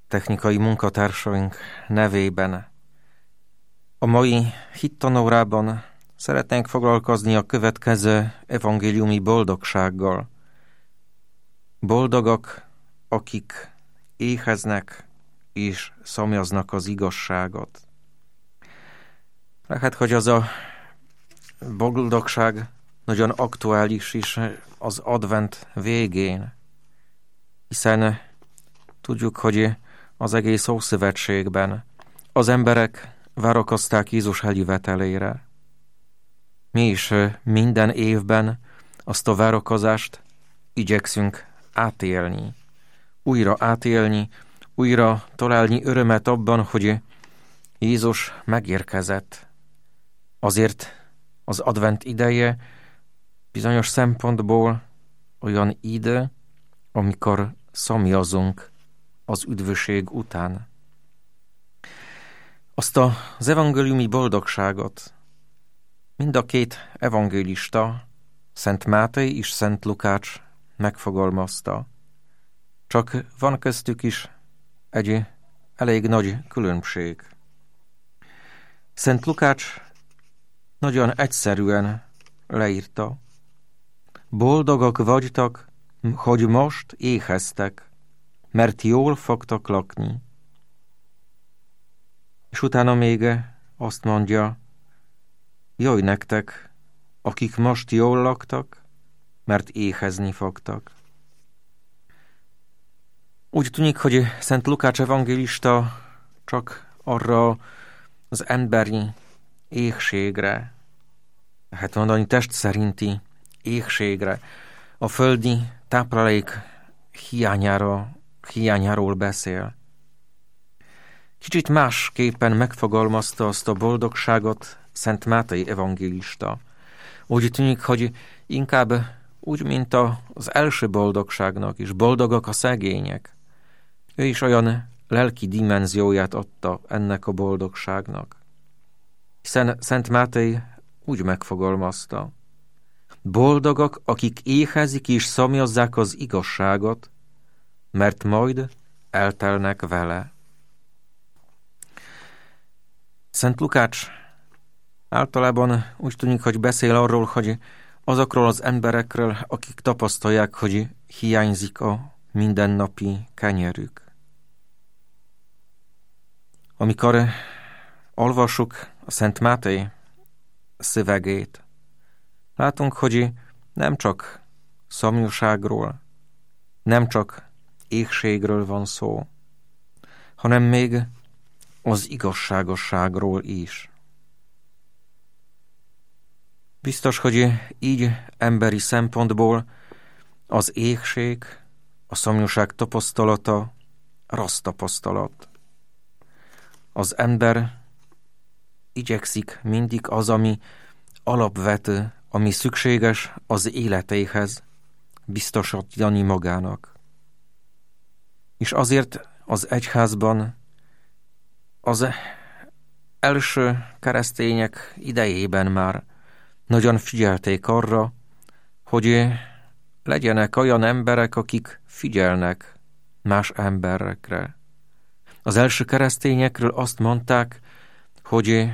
technikai munkatársaink nevében. A mai hittanórában szeretnénk foglalkozni a következő evangéliumi boldogsággal. Boldogak, akik éheznek és szomjaznak az igazságot. Lehet, hogy az a boldogság nagyon aktuális is az advent végén, hiszen tudjuk, hogy az egész Ószövetségben az emberek várakozták Jézus eljövetelére. Mi is minden évben azt a várakozást igyekszünk átélni, újra találni örömet abban, hogy Jézus megérkezett. Azért az advent ideje bizonyos szempontból olyan idő, amikor szomjazunk az üdvösség után. Azt az evangéliumi boldogságot mind a két evangélista, Szent Máté és Szent Lukács megfogalmazta. Csak van köztük is egy elég nagy különbség. Szent Lukács nagyon egyszerűen leírta: boldogak vagytok, hogy most éheztek, mert jól fogtok lakni. És utána még azt mondja: jöjj nektek, akik most jól laktak, mert éhezni fogtak. Úgy tűnik, hogy Szent Lukács evangélista csak arra az emberi éhségre, lehet mondani test szerinti éhségre, a földi táplálék hiányáról beszél. Kicsit másképpen megfogalmazta azt a boldogságot Szent Máté evangélista. Úgy tűnik, hogy inkább úgy, mint az első boldogságnak is, boldogak a szegények. Ő is olyan lelki dimenzióját adta ennek a boldogságnak. Hiszen Szent Máté úgy megfogalmazta: boldogak, akik éhezik és szomjazzák az igazságot, mert majd eltelnek vele. Szent Lukács általában úgy tűnik, hogy beszél arról, hogy azokról az emberekről, akik tapasztalják, hogy hiányzik a mindennapi kenyerük. Amikor olvassuk a Szent Máté szövegét, látunk, hogy nem csak szomjúságról, nem csak éhségről van szó, hanem még az igazságosságról is. Biztos, hogy így emberi szempontból az éhség, a szomjúság tapasztalata rossz tapasztalat. Az ember igyekszik mindig az, ami alapvető, ami szükséges az életéhez, biztosítani magának. És azért az egyházban az első keresztények idejében már nagyon figyelték arra, hogy legyenek olyan emberek, akik figyelnek más emberekre. Az első keresztényekről azt mondták, hogy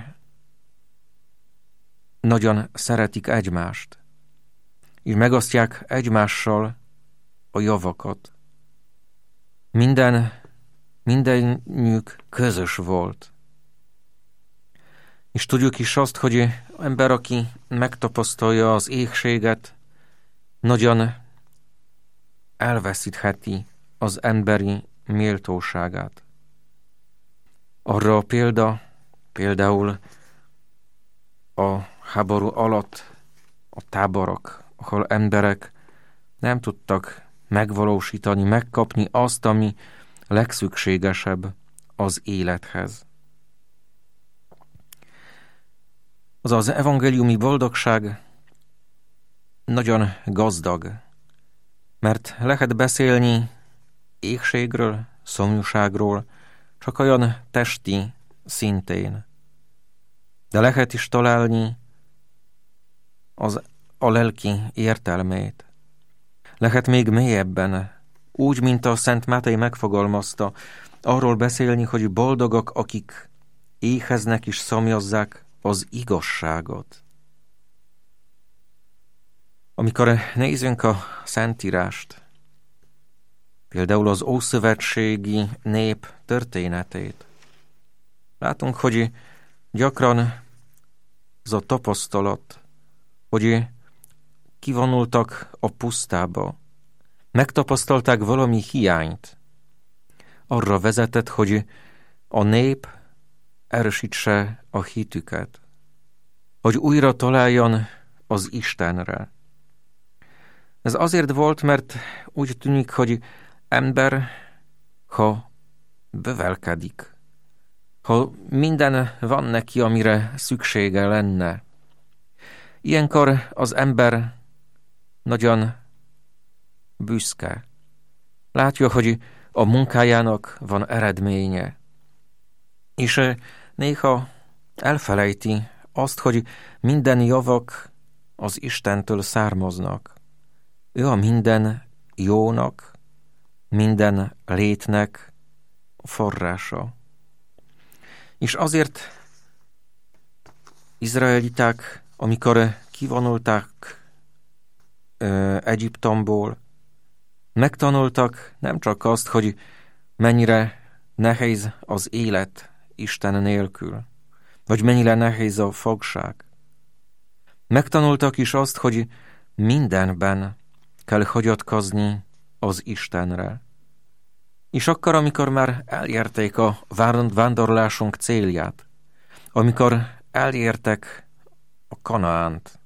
nagyon szeretik egymást, és megosztják egymással a javakat. Mindenjük közös volt. És tudjuk is azt, hogy ember, aki megtapasztalja az éhséget, nagyon elveszítheti az emberi méltóságát. Arra a például a háború alatt a táborok, ahol emberek nem tudtak megvalósítani, megkapni azt, ami legszükségesebb az élethez. Az evangéliumi boldogság nagyon gazdag, mert lehet beszélni éhségről, szomjúságról, csak olyan testi szintén. De lehet is találni a lelki értelmét. Lehet még mélyebben úgy, mint a Szent Máté megfogalmazta, arról beszélni, hogy boldogak, akik éheznek és szomjazzák az igazságot. Amikor nézzünk a Szentírást, például az ószövetségi nép történetét, látunk, hogy gyakran az a tapasztalat, hogy kivonultak a pusztába, megtapasztalták valami hiányt, arra vezetett, hogy a nép erősítse a hitüket, hogy újra találjon az Istenre. Ez azért volt, mert úgy tűnik, hogy ember, ha bövelkedik, ha minden van neki, amire szüksége lenne, ilyenkor az ember nagyon büszke. Látja, hogy a munkájának van eredménye, és néha elfelejti azt, hogy minden javak az Istentől származnak. Ő a minden jónak, minden létnek a forrása. És azért izraeliták, amikor kivonultak Egyiptomból, megtanultak nem csak azt, hogy mennyire nehéz az élet Isten nélkül, vagy mennyire nehéz a fogság. Megtanultak is azt, hogy mindenben kell hagyatkozni az Istenre. És akkor, amikor már elérték a vándorlásunk célját, amikor elértek a Kanaánt,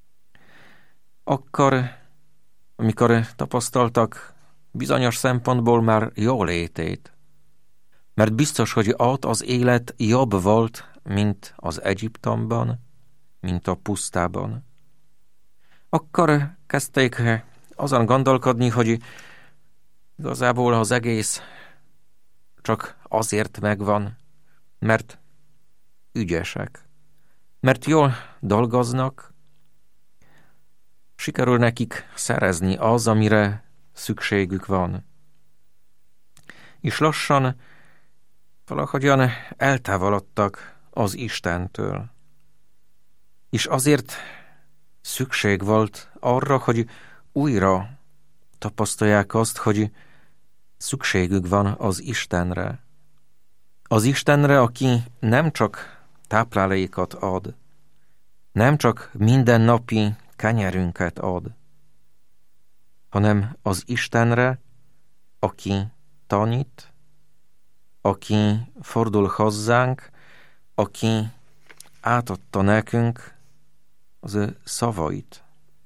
akkor, amikor tapasztaltak bizonyos szempontból már jólétét, mert biztos, hogy ott az élet jobb volt, mint az Egyiptomban, mint a pusztában. Akkor kezdték azon gondolkodni, hogy igazából az egész csak azért megvan, mert ügyesek, mert jól dolgoznak, sikerül nekik szerezni az, amire szükségük van. És lassan valahogyan eltávolodtak az Istentől. És azért szükség volt arra, hogy újra tapasztalják azt, hogy szükségük van az Istenre. Az Istenre, aki nem csak táplálékot ad, nem csak mindennapi kenyerünket ad, hanem az Istenre, aki tanít, aki fordul hozzánk, aki átadta nekünk az ő szavait.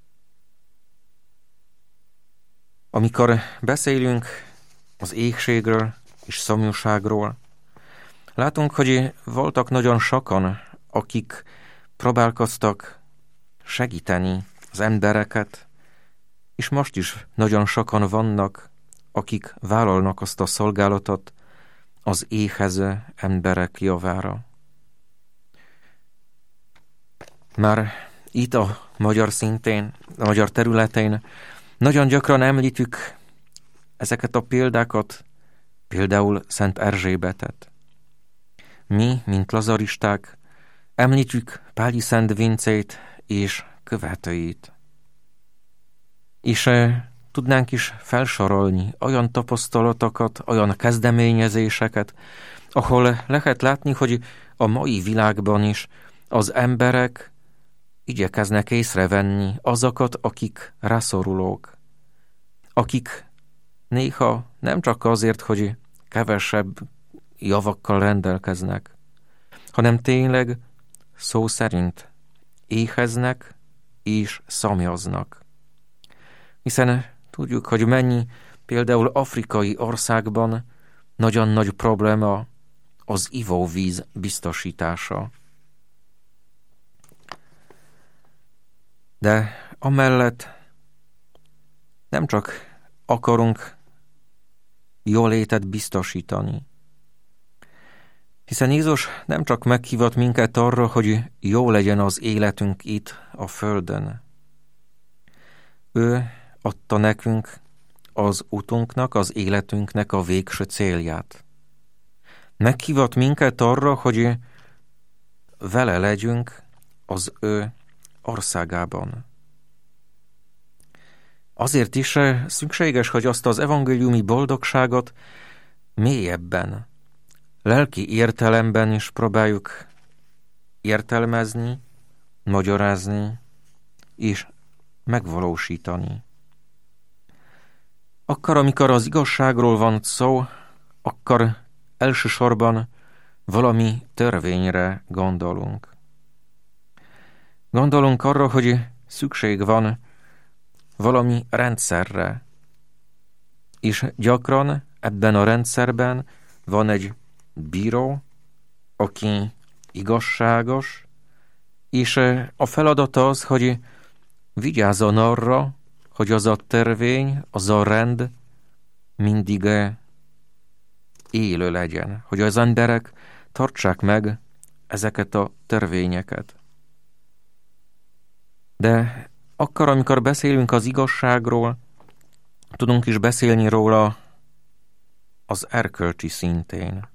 Amikor beszélünk az éhségről és szomjúságról, látunk, hogy voltak nagyon sokan, akik próbálkoztak segíteni az embereket, és most is nagyon sokan vannak, akik vállalnak azt a szolgálatot az éhező emberek javára. Már itt a magyar szintén, a magyar területén nagyon gyakran említjük ezeket a példákat, például Szent Erzsébetet. Mi, mint lazaristák, említjük Pályi Szent Vincét és követőit. És tudnánk is felsorolni olyan tapasztalatokat, olyan kezdeményezéseket, ahol lehet látni, hogy a mai világban is az emberek igyekeznek észrevenni azokat, akik rászorulók, akik néha nem csak azért, hogy kevesebb javakkal rendelkeznek, hanem tényleg szó szerint éheznek és szomjaznak. Hiszen tudjuk, hogy mennyi például afrikai országban nagyon nagy probléma az ivóvíz biztosítása. De amellett nem csak akarunk jólétet biztosítani, hiszen Jézus nem csak meghívott minket arra, hogy jó legyen az életünk itt a földön. Ő adta nekünk az utunknak, az életünknek a végső célját. Meghívott minket arra, hogy vele legyünk az ő országában. Azért is szükséges, hogy azt az evangéliumi boldogságot mélyebben, lelki értelemben is próbáljuk értelmezni, magyarázni és megvalósítani. Akkor, amikor az igazságról van szó, akkor elsősorban valami törvényre gondolunk. Gondolunk arra, hogy szükség van valami rendszerre, és gyakran ebben a rendszerben van egy bíró, aki igazságos, és a feladata az, hogy vigyázzon arra, hogy az a törvény, az a rend mindig élő legyen, hogy az emberek tartsák meg ezeket a törvényeket. De akkor, amikor beszélünk az igazságról, tudunk is beszélni róla az erkölcsi szintén.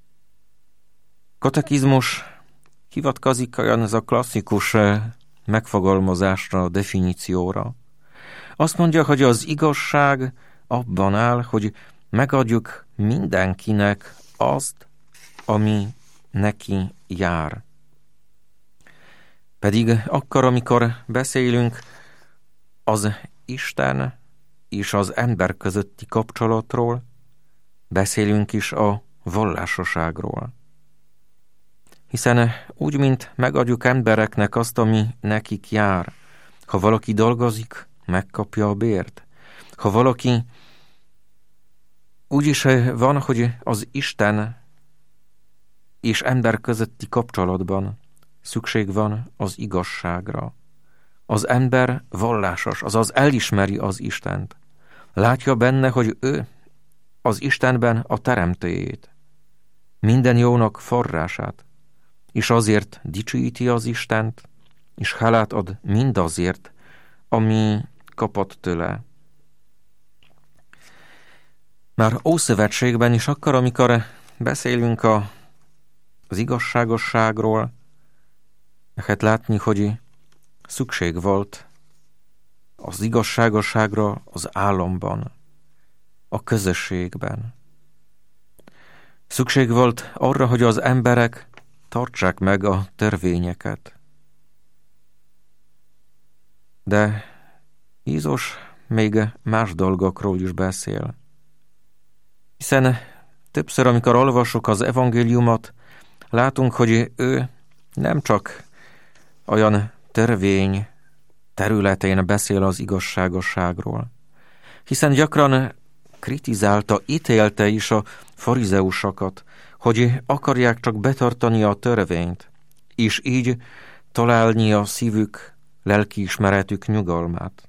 Katekizmus hivatkozik olyan ez a klasszikus megfogalmazásra, definícióra. Azt mondja, hogy az igazság abban áll, hogy megadjuk mindenkinek azt, ami neki jár. Pedig akkor, amikor beszélünk az Isten és az ember közötti kapcsolatról, beszélünk is a vallásoságról. Hiszen úgy, mint megadjuk embereknek azt, ami nekik jár. Ha valaki dolgozik, megkapja a bért. Ha valaki úgy is van, hogy az Isten és ember közötti kapcsolatban szükség van az igazságra. Az ember vallásos, azaz elismeri az Istent. Látja benne, hogy ő az Istenben a teremtőjét, minden jónak forrását, és azért dicsőíti az Istent, és hálát ad mindazért, ami kapott tőle. Már Ószövetségben is akkor, amikor beszélünk az igazságosságról, lehet látni, hogy szükség volt az igazságosságra az államban, a közösségben. Szükség volt arra, hogy az emberek tartsák meg a törvényeket. De Jézus még más dolgokról is beszél. Hiszen többször, amikor olvasok az evangéliumot, látunk, hogy ő nem csak olyan törvény területén beszél az igazságosságról, hiszen gyakran kritizálta, ítélte is a farizeusokat, hogy akarják csak betartani a törvényt, és így találni a szívük, lelkiismeretük nyugalmát.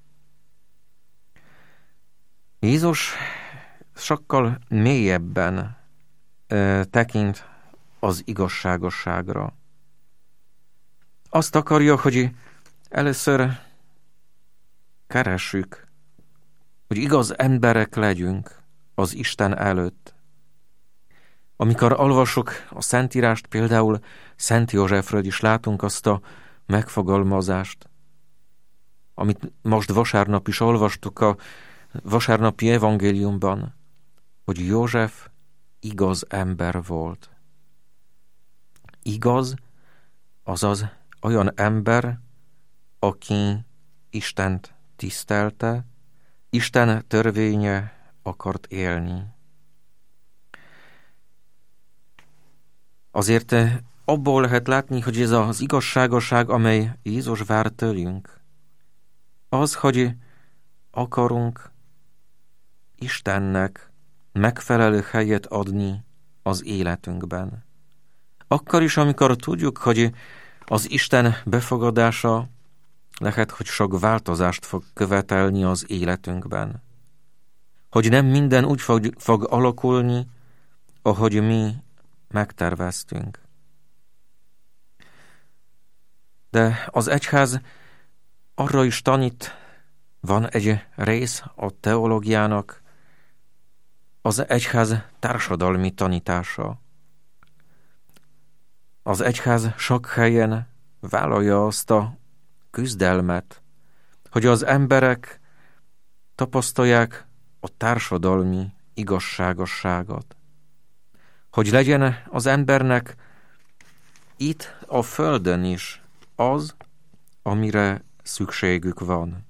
Jézus sokkal mélyebben tekint az igazságosságra. Azt akarja, hogy először keressük, hogy igaz emberek legyünk az Isten előtt. Amikor olvasok a Szentírást, például Szent Józsefről is látunk azt a megfogalmazást, amit most vasárnap is olvastuk a vasárnapi evangéliumban, hogy József igaz ember volt. Igaz, azaz olyan ember, aki Istent tisztelte, Isten törvénye akart élni. Azért abból lehet látni, hogy ez az igazságosság, amely Jézus vár tőlünk, az, hogy akarunk Istennek megfelelő helyet adni az életünkben. Akkor is, amikor tudjuk, hogy az Isten befogadása lehet, hogy sok változást fog követelni az életünkben. Hogy nem minden úgy fog alakulni, ahogy mi megterveztünk. De az egyház arra is tanít, van egy rész a teológiának, az egyház társadalmi tanítása. Az egyház sok helyen vállalja azt a küzdelmet, hogy az emberek tapasztalják a társadalmi igazságosságot. Hogy legyen az embernek itt a földön is az, amire szükségük van.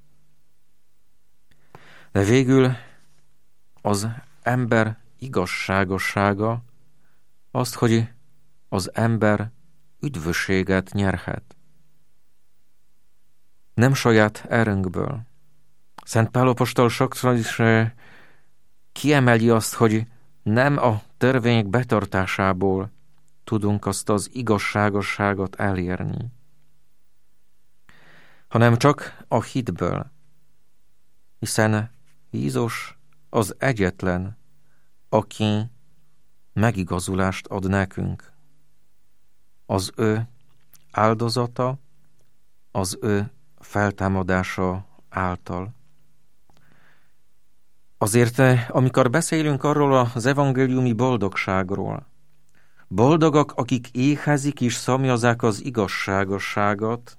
De végül az ember igazságossága azt, hogy az ember üdvösséget nyerhet. Nem saját erőnkből. Szent Pál apostol sokszor is kiemeli azt, hogy nem a törvények betartásából tudunk azt az igazságosságot elérni, hanem csak a hitből, hiszen Jézus az egyetlen, aki megigazulást ad nekünk. Az ő áldozata, az ő feltámadása által. Azért, amikor beszélünk arról az evangéliumi boldogságról, boldogak, akik éhezik és szomjazzák az igazságosságot,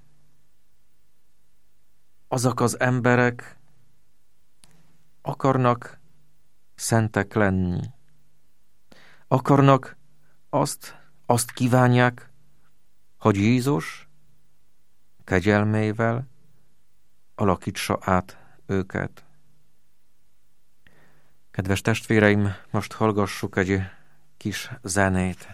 azok az emberek akarnak szentek lenni. Akarnak azt kívánják, hogy Jézus kegyelmével alakítsa át őket. Kedves testvéreim, most hallgassuk egy kis zenét.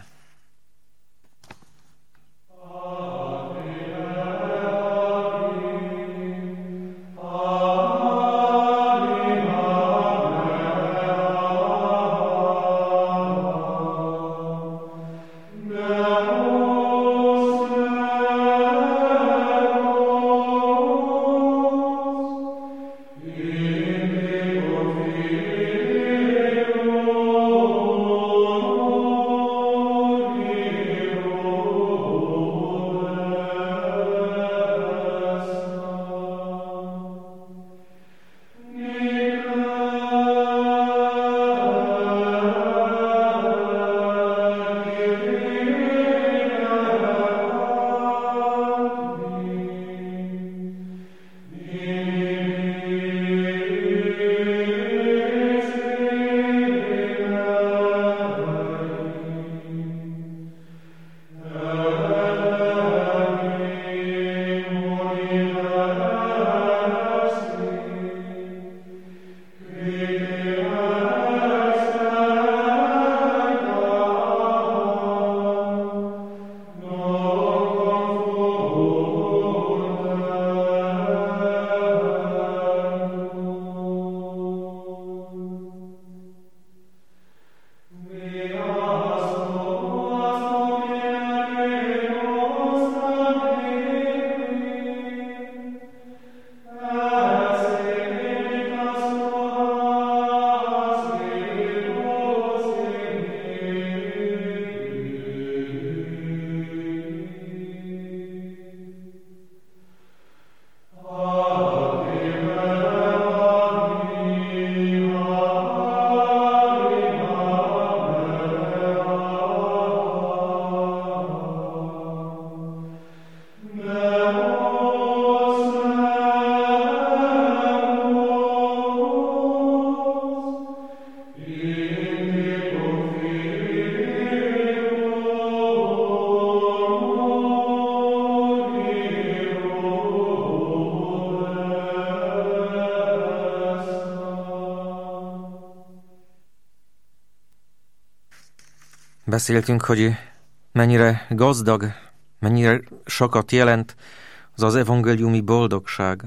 Beszéltünk, hogy mennyire gazdag, mennyire sokat jelent az evangéliumi boldogság.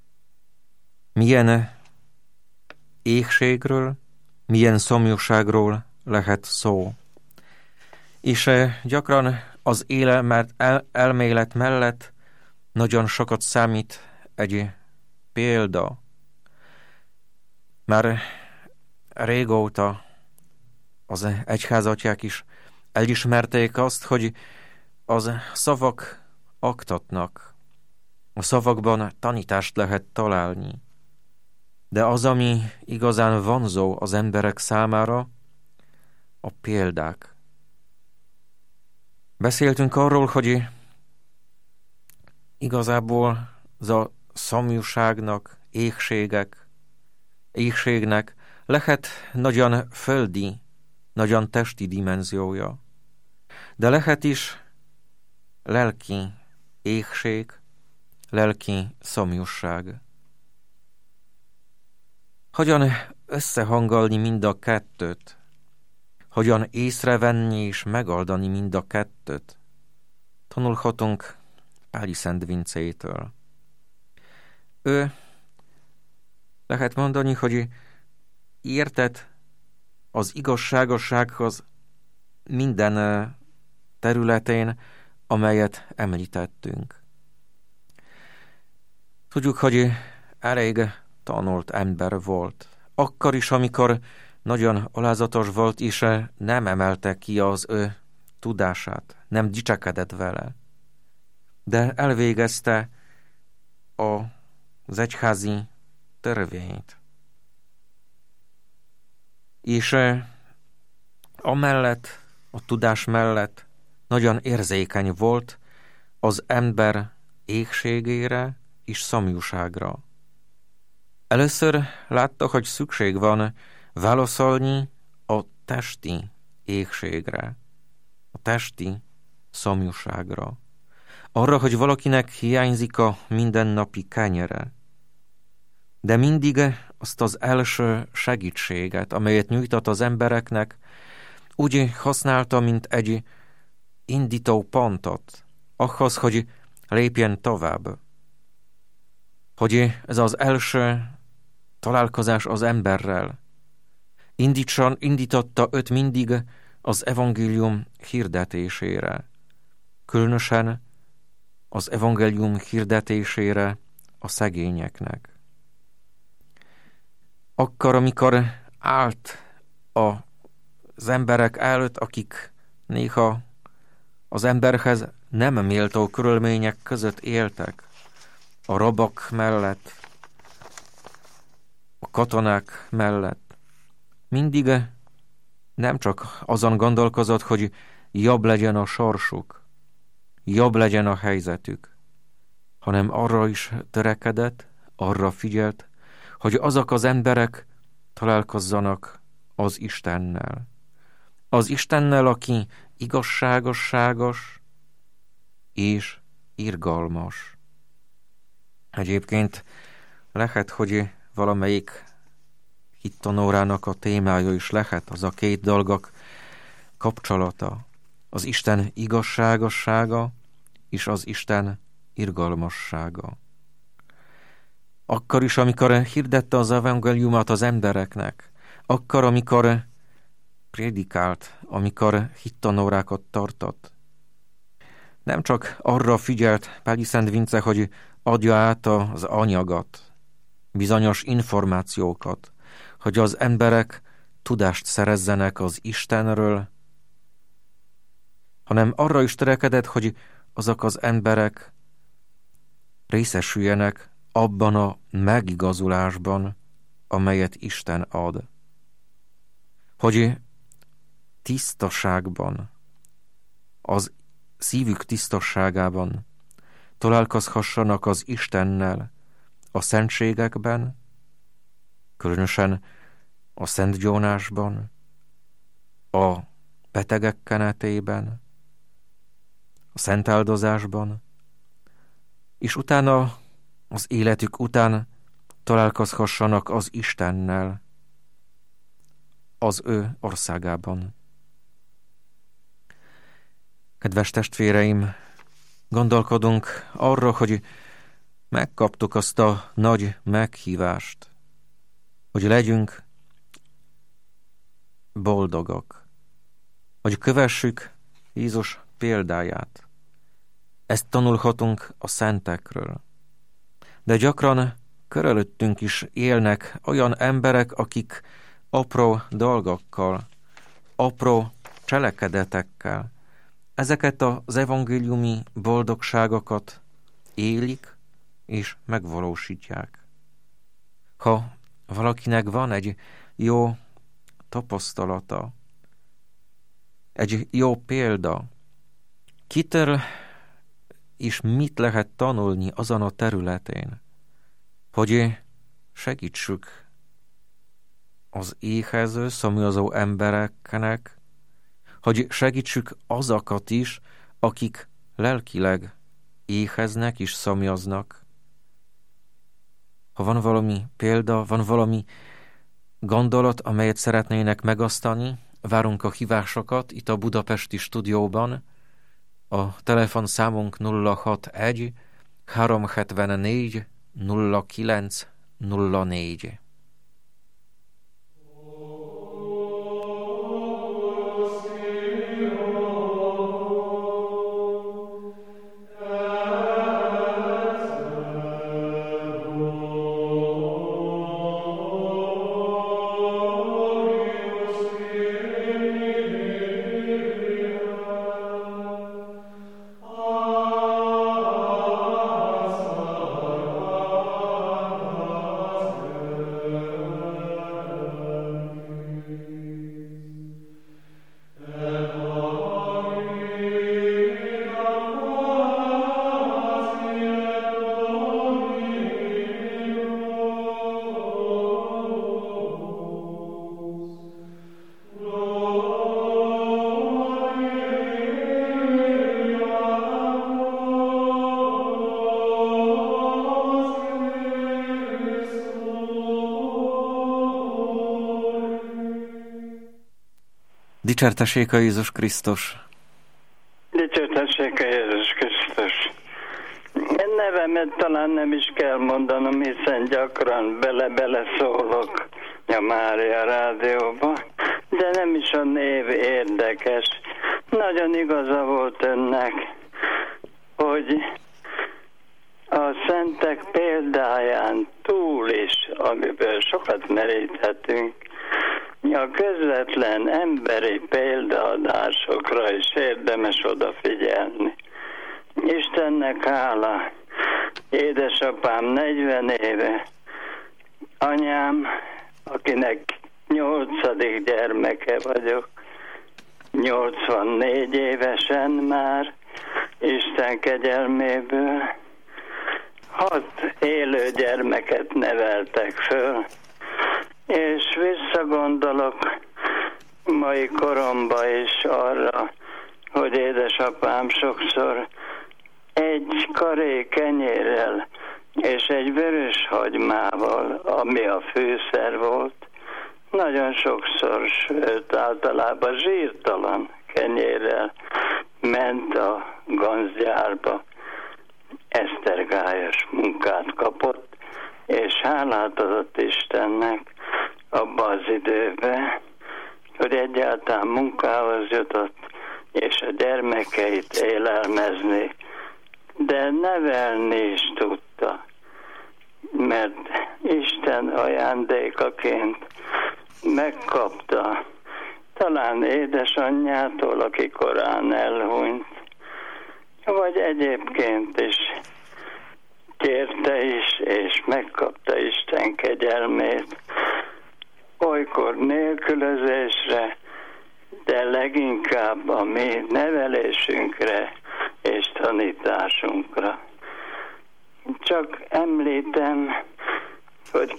Milyen éhségről, milyen szomjúságról lehet szó. És gyakran az elmélet mellett nagyon sokat számít egy példa. Már régóta az egyházatják is elismerték azt, hogy az szavak oktatnak. A szavakban tanítást lehet találni. De az, ami igazán vonzó az emberek számára, a példák. Beszéltünk arról, hogy igazából az a szomjúságnak, éhségnek lehet nagyon földi, nagyon testi dimenziója, de lehet is lelki éhség, lelki szomjúság. Hogyan összehangolni mind a kettőt? Hogyan észrevenni és megoldani mind a kettőt? Tanulhatunk Páli Szent Vincétől. Ő, lehet mondani, hogy értett az igazságossághoz minden területén, amelyet említettünk. Tudjuk, hogy elég tanult ember volt. Akkor is, amikor nagyon alázatos volt, és nem emelte ki az ő tudását, nem dicsekedett vele. De elvégezte az egyházi törvényt. És amellett, a tudás mellett nagyon érzékeny volt az ember éhségére és szomjúságra. Először látta, hogy szükség van válaszolni a testi éhségre, a testi szomjúságra. Arra, hogy valakinek hiányzik a mindennapi kenyere. De mindig azt az első segítséget, amelyet nyújtott az embereknek, úgy használta, mint egy indító pontot, ahhoz, hogy lépjen tovább. Hogy ez az első találkozás az emberrel indította őt mindig az evangélium hirdetésére, különösen az evangélium hirdetésére a szegényeknek. Akkor, amikor állt az emberek előtt, akik néha az emberhez nem méltó körülmények között éltek, a rabok mellett, a katonák mellett, mindig nem csak azon gondolkozott, hogy jobb legyen a sorsuk, jobb legyen a helyzetük, hanem arra is törekedett, arra figyelt, hogy azok az emberek találkozzanak az Istennel. Az Istennel, aki igazságos és irgalmas. Egyébként lehet, hogy valamelyik hittanórának a témája is lehet az a két dolgok kapcsolata. Az Isten igazságossága és az Isten irgalmassága. Akkor is, amikor hirdette az evangéliumot az embereknek, akkor, amikor prédikált, amikor hittanórákat tartott, nem csak arra figyelt Páli Szent Vince, hogy adja át az anyagot, bizonyos információkat, hogy az emberek tudást szerezzenek az Istenről, hanem arra is törekedett, hogy azok az emberek részesüljenek abban a megigazulásban, amelyet Isten ad. Hogy tisztaságban, az szívük tisztasságában találkozhassanak az Istennel a szentségekben, különösen a szentgyónásban, a betegek kenetében, a szentáldozásban, és utána az életük után találkozhassanak az Istennel az ő országában. Kedves testvéreim, gondolkodunk arra, hogy megkaptuk azt a nagy meghívást, hogy legyünk boldogok, hogy kövessük Jézus példáját. Ezt tanulhatunk a szentekről. De gyakran körülöttünk is élnek olyan emberek, akik apró dolgokkal, apró cselekedetekkel ezeket az evangéliumi boldogságokat élik és megvalósítják. Ha valakinek van egy jó tapasztalata, egy jó példa, kitől is mit lehet tanulni azon a területén, hogy segítsük az éhező, szomjazó embereknek, hogy segítsük azokat is, akik lelkileg éheznek és szomjaznak. Ha van valami példa, van valami gondolat, amelyet szeretnének megosztani, várunk a hívásokat itt a budapesti stúdióban. A telefonszámunk 061 374 0904. Dicsértessék a Jézus Krisztus! Dicsértessék a Jézus Krisztus! Én nevemet talán nem is kell mondanom, hiszen gyakran bele szólok a Mária Rádióba, de nem is a név érdekes. Nagyon igaza volt önnek, hogy a szentek példáján túl is, amiből sokat meríthetünk, a közvetlen emberi példaadásokra is érdemes odafigyelni. Istennek hála, édesapám 40 éve, anyám, akinek 8. gyermeke vagyok, 84 évesen már, Isten kegyelméből, 6 élő gyermeket neveltek föl, és visszagondolok mai koromba is arra, hogy édesapám sokszor egy karé kenyérrel és egy vörös hagymával, ami a főszer volt, nagyon sokszor, sőt általában zsírtalan kenyérrel ment a ganzgyárba. esztergályos munkát kapott, és hálát adott Istennek abba az időben, hogy egyáltalán munkához jutott, és a gyermekeit élelmezni, de nevelni is tudta, mert Isten ajándékaként megkapta, talán édesanyjától, aki korán elhunyt, vagy egyébként is kérte is, és megkapta Isten kegyelmét, olykor nélkülözésre, de leginkább a mi nevelésünkre és tanításunkra. Csak említem, hogy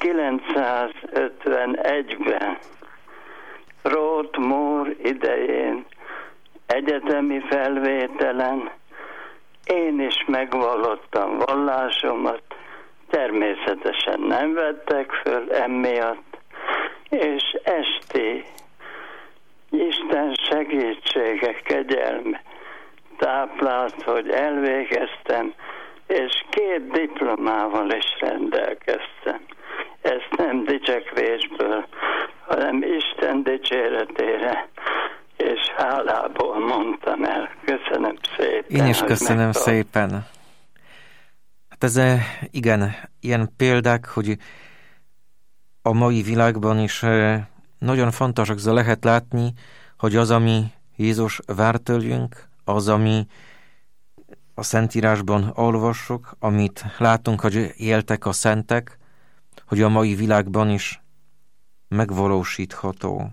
951-ben Roth Moore idején egyetemi felvételen én is megvallottam vallásomat, természetesen nem vettek föl emiatt, és esti Isten segítsége, kegyelme táplált, hogy elvégeztem, és 2 diplomával is rendelkeztem. Ezt nem dicsekvésből, hanem Isten dicséretére és hálából mondtam el. Köszönöm szépen. Én is köszönöm szépen. Hát ez igen, ilyen példák, hogy a mai világban is nagyon fontosak lehet látni, hogy az, ami Jézus vár tőlünk, az, ami a Szentírásban olvassuk, amit látunk, hogy éltek a szentek, hogy a mai világban is megvalósítható.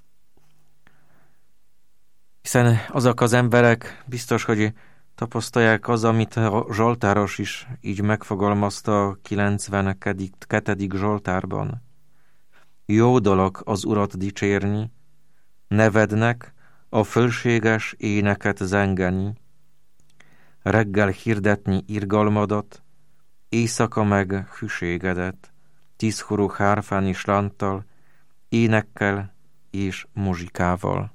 Hiszen azok az emberek biztos, hogy tapasztalják az, amit a Zsoltáros is így megfogalmazta a 92. Zsoltárban. Jó dolog az Urat dicsérni, nevednek a fölséges éneket zengeni, reggel hirdetni irgalmadat, éjszaka meg hűségedet, 10 hurú hárfán és lánttal, énekkel és muzsikával.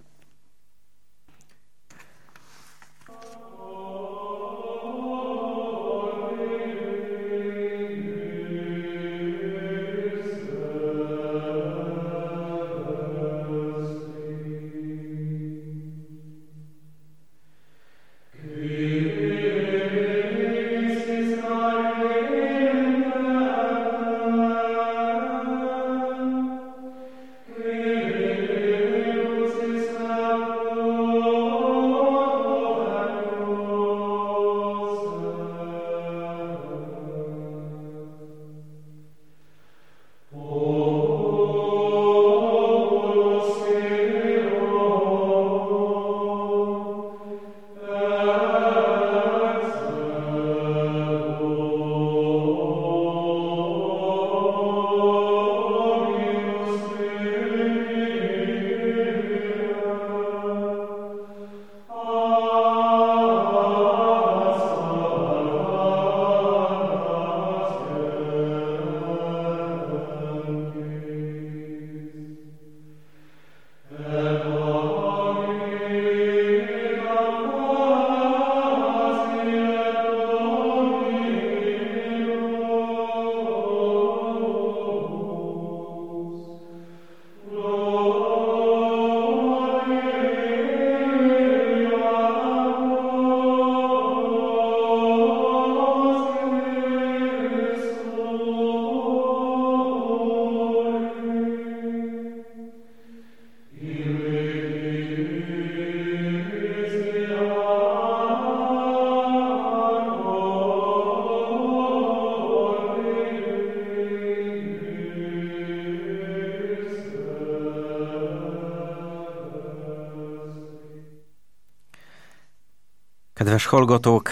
Kedves hallgatók,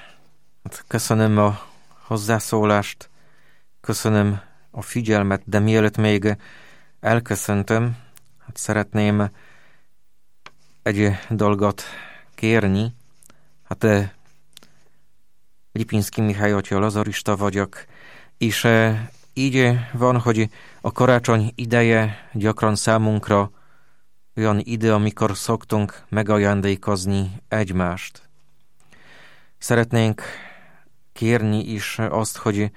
köszönöm a hozzászólást, köszönöm a figyelmet, de mielőtt még elköszöntöm, szeretném egy dolgot kérni. Lipinszki Mihály atya, lazarista vagyok, és így van, hogy a karácsony ideje gyakran számunkra olyan ide, amikor szoktunk megajándékozni egymást. Szeretnénk kérni is azt, hogy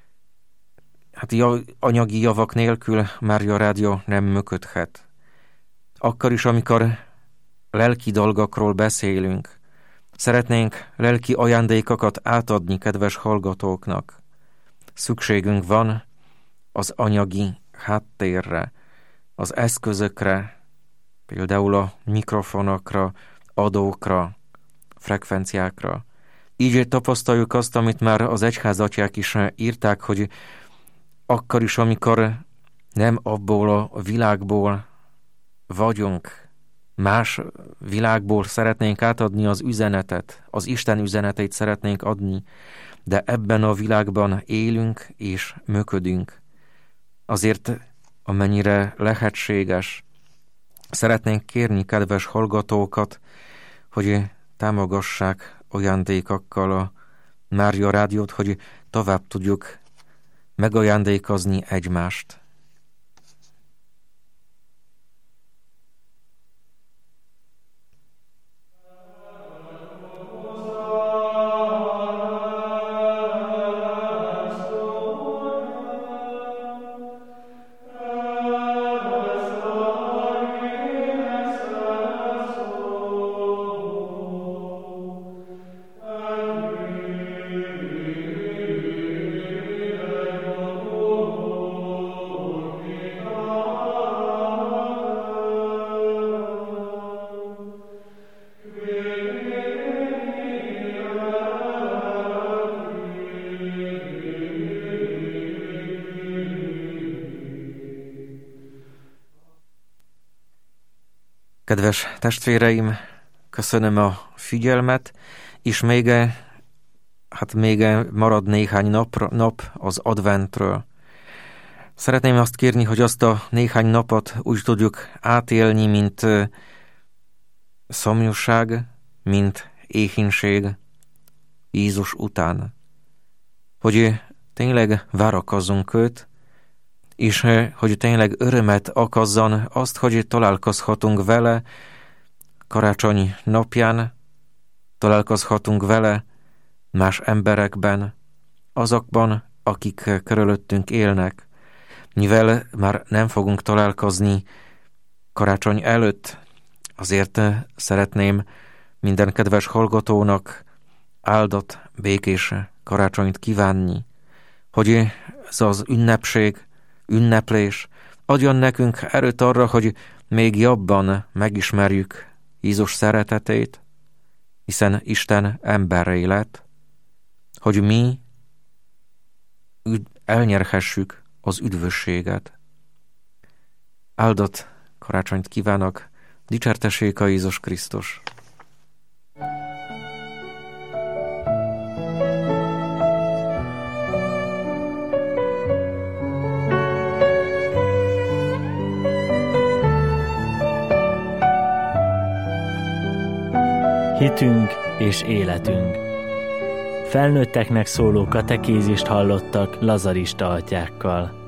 anyagi javak nélkül Mária Rádió nem működhet. Akkor is, amikor lelki dolgokról beszélünk, szeretnénk lelki ajándékokat átadni kedves hallgatóknak. Szükségünk van az anyagi háttérre, az eszközökre, például a mikrofonokra, adókra, frekvenciákra. Így tapasztaljuk azt, amit már az egyházatyák is írták, hogy akkor is, amikor nem abból a világból vagyunk, más világból szeretnénk átadni az üzenetet, az Isten üzenetét szeretnénk adni, de ebben a világban élünk és működünk. Azért, amennyire lehetséges, szeretnénk kérni kedves hallgatókat, hogy támogassák ajándékokkal a Mária Rádiót, hogy tovább tudjuk megajándékozni egymást. Kedves testvéreim, köszönöm a figyelmet, és még marad néhány nap az adventről. Szeretném azt kérni, hogy azt a néhány napot úgy tudjuk átélni, mint szomjúság, mint éhínség Jézus után. Hogy tényleg várakozzunk őt, és hogy tényleg örömet okozzon azt, hogy találkozhatunk vele karácsony napján, találkozhatunk vele más emberekben, azokban, akik körülöttünk élnek. Mivel már nem fogunk találkozni karácsony előtt, azért szeretném minden kedves hallgatónak áldott, békés karácsonyt kívánni, hogy ez az ünneplés adjon nekünk erőt arra, hogy még jobban megismerjük Jézus szeretetét, hiszen Isten emberré lett, hogy mi elnyerhessük az üdvösséget. Áldott karácsonyt kívánok, dicsértessék a Jézus Krisztus! Hitünk és életünk. Felnőtteknek szóló katekézist hallottak lazarista atyákkal.